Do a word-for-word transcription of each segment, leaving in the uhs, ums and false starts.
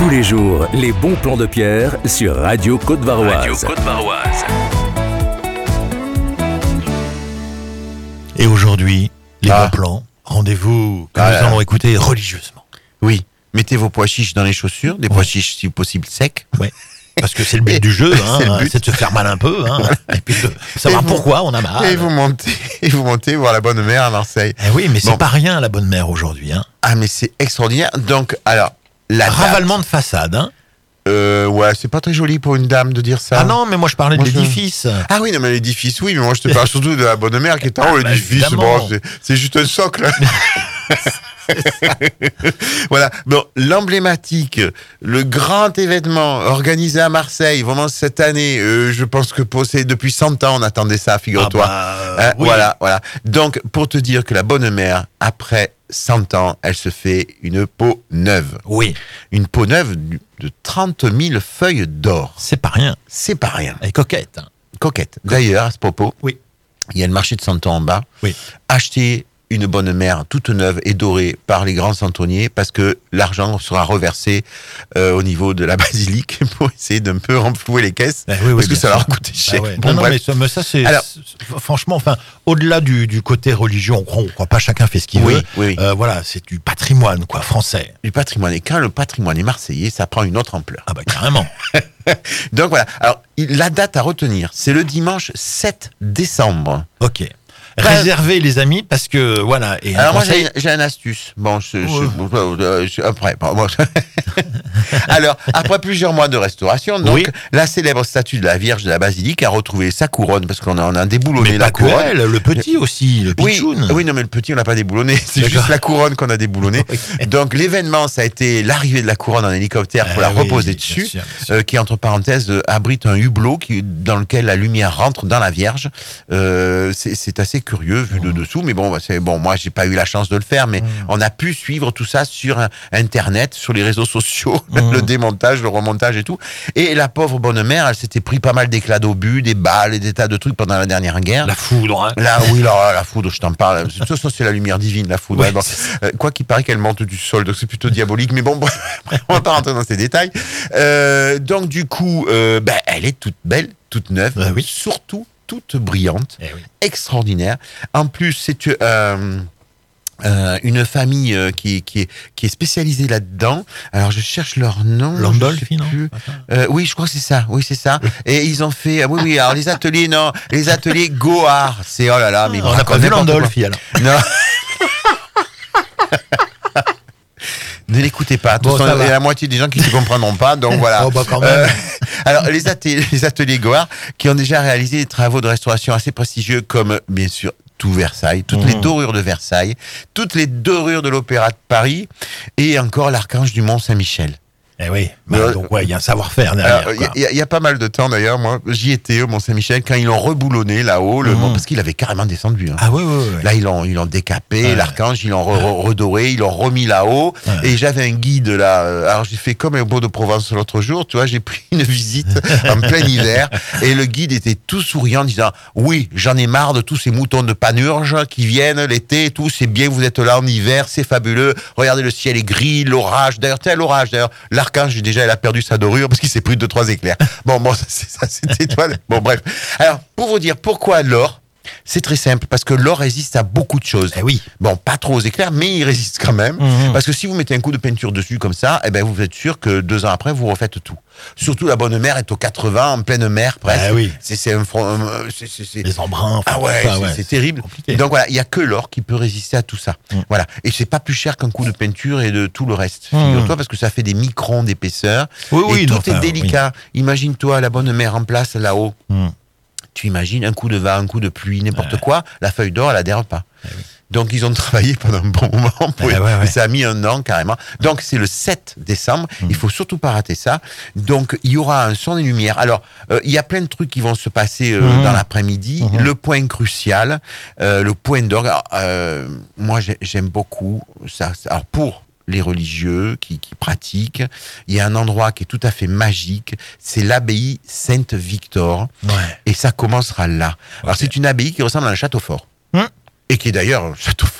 Tous les jours, les bons plans de Pierre sur Radio Côte-Varoise. Radio Côte-Varoise. Et aujourd'hui, les Ah. bons plans, rendez-vous que Ah nous là là. allons écouter religieusement. Oui, mettez vos pois chiches dans les chaussures, des pois chiches si possible secs. Ouais. Parce que c'est le but Et- du jeu, hein, c'est le but. c'est de se faire mal un peu, hein, et puis de savoir Et vous- pourquoi on a mal. Et vous montez, et vous montez voir la bonne mère à Marseille. Eh oui, mais c'est Bon. pas rien la bonne mère aujourd'hui. Hein. Ah mais c'est extraordinaire. Donc alors la date, Ravalement de façade. Hein. euh, ouais, c'est pas très joli pour une dame de dire ça. Ah non, mais moi je parlais Moi, de je- l'édifice. Ah oui, non mais l'édifice, oui, mais moi je te parle surtout de la bonne mère qui est en haut. Ah, bah, L'édifice, évidemment. bon, c'est, c'est juste un socle. Voilà. Bon, l'emblématique, le grand événement organisé à Marseille, vraiment cette année, euh, je pense que pour, c'est depuis cent ans on attendait ça, figure-toi. Ah bah, Hein, oui. Voilà, voilà. Donc, pour te dire que la bonne mère, après cent ans, elle se fait une peau neuve. Oui, Une peau neuve de trente mille feuilles d'or. c'est pas rien. C'est pas rien. Elle est coquette. Hein. Coquette. D'ailleurs, à ce propos, Oui. il y a le marché de Santon en bas. Oui. Achetez une bonne mère toute neuve et dorée par les grands santonniers parce que l'argent sera reversé euh, au niveau de la basilique pour essayer d'un peu renflouer les caisses Ben oui, oui, parce que bien ça leur a sûr. coûté cher. Bah ouais. Bon, non, non, bref. mais ça, mais ça, c'est, Alors- c'est- franchement, enfin, au-delà du, du côté religion, on croit, on croit pas, chacun fait ce qu'il Oui, veut. oui, oui. Euh, voilà, c'est du patrimoine, quoi, français. Du patrimoine. Et quand le patrimoine est marseillais, ça prend une autre ampleur. Ah bah carrément. Donc voilà. Alors, il- la date à retenir, c'est le dimanche sept décembre. Ok. Réservez les amis parce que voilà. Et un Alors moi conseil- j'ai, j'ai un astuce. Bon, je, je- Ouais. je- euh, je- après. bon, bon. Alors après plusieurs mois de restauration, donc Oui. la célèbre statue de la Vierge de la Basilique a retrouvé sa couronne parce qu'on a, on a déboulonné mais la pas que couronne. elle, le petit aussi, le Oui, pitchoun. oui, non mais le petit on l'a pas déboulonné, c'est D'accord. juste la couronne qu'on a déboulonnée. Donc l'événement ça a été l'arrivée de la couronne en hélicoptère pour Ah la oui, reposer bien dessus. sûr, bien sûr. Euh, qui entre parenthèses euh, abrite un hublot qui, dans lequel la lumière rentre dans la Vierge. Euh, c'est, c'est assez curieux vu de dessous, mais bon, bah, c'est bon. Moi, j'ai pas eu la chance de le faire, mais on a pu suivre tout ça sur euh, Internet, sur les réseaux sociaux, le démontage, le remontage et tout. Et la pauvre bonne mère, elle s'était pris pas mal d'éclats d'obus, des balles et des tas de trucs pendant la dernière guerre. La foudre. Hein. Là, oui, là, la foudre, je t'en parle. Ça, ça, c'est la lumière divine, la foudre. Ouais, Ouais, bon. c'est Euh, quoi qu'il paraît qu'elle monte du sol, donc c'est plutôt diabolique. Mais bon, bref, on va pas rentrer dans ces détails. Euh, donc, du coup, euh, ben, elle est toute belle, toute neuve, Bah oui. surtout toute brillante, Eh oui. extraordinaire. En plus, c'est euh, euh, une famille euh, qui, qui, est, qui est spécialisée là-dedans. Alors, je cherche leur nom. je Landolfi, sais non plus. Euh, oui, je crois que c'est ça. Oui, c'est ça. Et ils ont fait. ah oui, oui. Alors les ateliers, non, les ateliers Goard. C'est oh là là, mais ils On me n'a pas racontent vu n'importe quoi. Landolfi alors. Non. Ne l'écoutez pas. De toute Bon, façon, ça il y a va. la moitié des gens qui ne comprendront pas. Donc voilà. Oh, bah, quand même. Euh, alors les ateliers, les ateliers Goard qui ont déjà réalisé des travaux de restauration assez prestigieux comme bien sûr tout Versailles, toutes les Mmh. dorures de Versailles, toutes les dorures de l'Opéra de Paris et encore l'archange du Mont Saint-Michel. Eh oui. Bah, Euh, donc ouais, il y a un savoir-faire derrière. Alors, quoi. Il y, a- il y a pas mal de temps d'ailleurs, moi j'y étais au Mont Saint-Michel quand ils l'ont reboulonné là-haut, le Mmh. mont, parce qu'il avait carrément descendu. Hein. Ah oui, oui, oui. Là, ils l'ont, ils l'ont décapé, Ouais. l'archange, ils l'ont re- re- redoré, ils l'ont remis là-haut. Ouais. Et j'avais un guide là. euh, Alors, j'ai fait comme au Beau de Provence l'autre jour, tu vois, j'ai pris une visite en plein hiver. Et le guide était tout souriant, disant oui, j'en ai marre de tous ces moutons de Panurge qui viennent l'été et tout. C'est bien, vous êtes là en hiver, c'est fabuleux. Regardez, le ciel est gris, l'orage. D'ailleurs, tu sais, l'orage, d'ailleurs, l'archange, déjà, il a perdu sa dorure parce qu'il s'est pris deux, trois éclairs. Bon, bon, ça, c'est- ça c'était toi. Bon, bref. Alors, pour vous dire pourquoi l'or, c'est très simple, parce que l'or résiste à beaucoup de choses. Eh oui. Bon, pas trop aux éclairs, mais il résiste quand même. Mhm. Parce que si vous mettez un coup de peinture dessus comme ça, eh ben, vous êtes sûr que deux ans après, vous refaites tout. Surtout la bonne mère est aux quatre-vingts, en pleine mer, presque. Ah oui. C'est, c'est un front, euh, c'est, c'est, c'est- Les embruns. enfin, ah ouais, enfin, c'est, c'est terrible. compliqué. Donc voilà, il y a que l'or qui peut résister à tout ça. Mm. Voilà. Et c'est pas plus cher qu'un coup de peinture et de tout le reste. Mm. Figure-toi, parce que ça fait des microns d'épaisseur. Oui, oui, et tout non, est enfin, délicat. Imagine-toi la bonne mère en place là-haut. Mm. Tu imagines un coup de vent, un coup de pluie, n'importe Ouais. quoi, la feuille d'or, elle adhère pas. Eh oui. Donc ils ont travaillé pendant un bon moment pour Ouais, ouais, ouais. et ça a mis un an carrément. Donc c'est le sept décembre, Mm. il faut surtout pas rater ça. Donc il y aura un son et lumière. Alors euh, il y a plein de trucs qui vont se passer euh, Mm. dans l'après-midi. Mm. Le point crucial, euh, le point d'orgue. Alors, euh, moi j'ai- j'aime beaucoup ça. Alors pour les religieux qui, qui pratiquent, il y a un endroit qui est tout à fait magique, c'est l'abbaye Sainte-Victor. Ouais. Et ça commencera là. Alors Ok. c'est une abbaye qui ressemble à un château fort. Hum. Et qui est d'ailleurs un château fort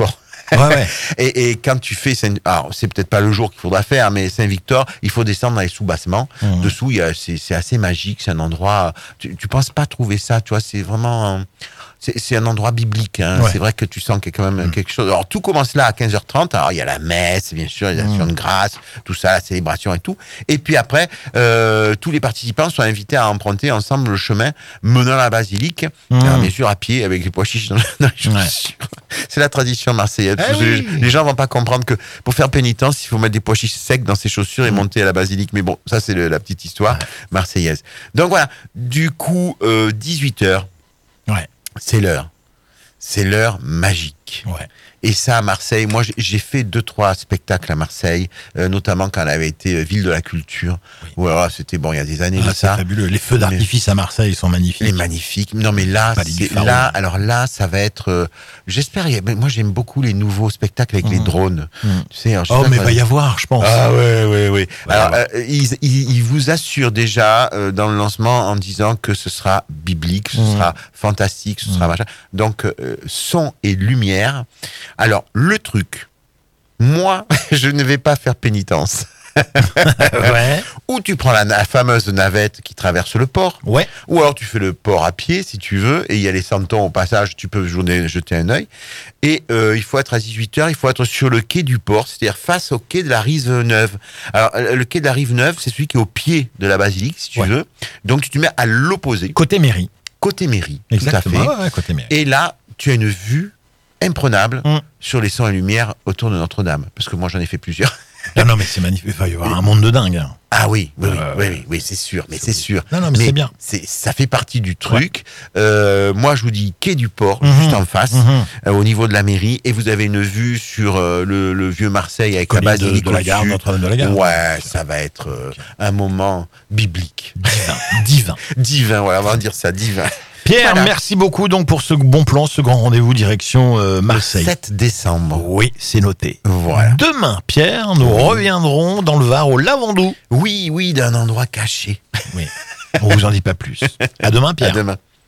Ouais, ouais. Et, et quand tu fais Saint, alors c'est peut-être pas le jour qu'il faudra faire, mais Saint-Victor, il faut descendre dans les sous-bassements. Mmh. Dessous, il y a, c'est, c'est assez magique. C'est un endroit. Tu, tu penses pas trouver ça, tu vois. C'est vraiment. un- C'est, c'est un endroit biblique. Hein. Ouais. C'est vrai que tu sens qu'il y a quand même Mmh. quelque chose. Alors tout commence là à quinze heures trente. Alors il y a la messe, bien sûr, les actions de grâce, tout ça, la célébration et tout. Et puis après, euh, tous les participants sont invités à emprunter ensemble le chemin menant à la basilique. Mmh. Alors, bien sûr à pied avec les pois chiches dans, dans les chaussures. Ouais. C'est la tradition marseillaise. Eh Parce que oui. les, les gens vont pas comprendre que pour faire pénitence, il faut mettre des pois chiches secs dans ses chaussures et Mmh. monter à la basilique. Mais bon, ça c'est le- la petite histoire marseillaise. Donc voilà. Du coup, euh, dix-huit heures, Ouais. c'est l'heure. C'est l'heure magique. Ouais. Et ça, à Marseille, moi, j'ai- j'ai fait deux, trois spectacles à Marseille, euh, notamment quand elle avait été euh, ville de la culture. Oui. Où alors, c'était, bon, il y a des années Ah, de c'est ça. fabuleux. Les feux d'artifice à Marseille sont magnifiques. Les magnifiques. Non, mais là, Palais du c'est, Pharaon. là, alors là, ça va être, euh, j'espère, il y a- mais moi, j'aime beaucoup les nouveaux spectacles avec les Mhm. drones. Mhm. Tu sais, alors, Oh, j'espère mais qu'on- va y avoir, je pense. Ah ouais, ouais, ouais. Va y Alors, avoir. euh, ils, ils, ils vous assurent déjà euh, dans le lancement en disant que ce sera biblique, ce Mhm. sera fantastique, ce sera Mhm. machin. Donc, euh, son et lumière. Alors, le truc, moi, je ne vais pas faire pénitence. Ouais. Ou tu prends la, la fameuse navette qui traverse le port, Ouais. ou alors tu fais le port à pied si tu veux, et il y a les santons au passage, tu peux jeter, jeter un œil. Et euh, il faut être à dix-huit heures, il faut être sur le quai du port, c'est-à-dire face au quai de la Rive Neuve. Alors euh, le quai de la Rive Neuve, c'est celui qui est au pied de la basilique, si tu Ouais. veux. Donc tu te mets à l'opposé, Côté mairie. côté mairie, Exactement. tout à fait. Ouais, ouais, côté mairie. Et là, tu as une vue imprenable Mm. sur les sons et lumières autour de Notre-Dame. Parce que moi, j'en ai fait plusieurs. Non, non, mais c'est magnifique. Il va y avoir un monde de dingue. hein. Ah oui, oui, oui, Euh, oui, oui, oui, c'est sûr, mais c'est sûr. Non, non, mais c'est bien. c'est- ça fait partie du truc. Euh, moi, je vous dis quai du port, Mhm. juste en face, Mhm. euh, au niveau de la mairie, et vous avez une vue sur euh, le, le vieux Marseille avec Colline la de, basilique de la gare, au-dessus. Notre-Dame de la gare. Ouais, ça va être euh, un moment biblique. Divin. Divin. Divin, voilà, on va dire ça, divin. Pierre, Voilà. merci beaucoup donc pour ce bon plan, ce grand rendez-vous direction euh, Marseille. Le sept décembre. Oui, c'est noté. Voilà. Demain, Pierre, nous reviendrons dans le Var au Lavandou. Oui, oui, d'un endroit caché. Oui. On vous en dit pas plus. À demain, Pierre. À demain.